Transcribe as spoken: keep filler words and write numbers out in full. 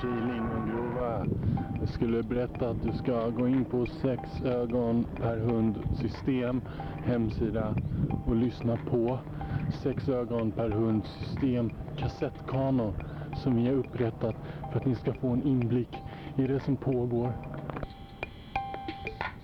Kiling och Grova. Jag skulle berätta att du ska gå in på sex ögon per hund system hemsida och lyssna på sex ögon per hund system kassettkanor som vi har upprättat för att ni ska få en inblick i det som pågår.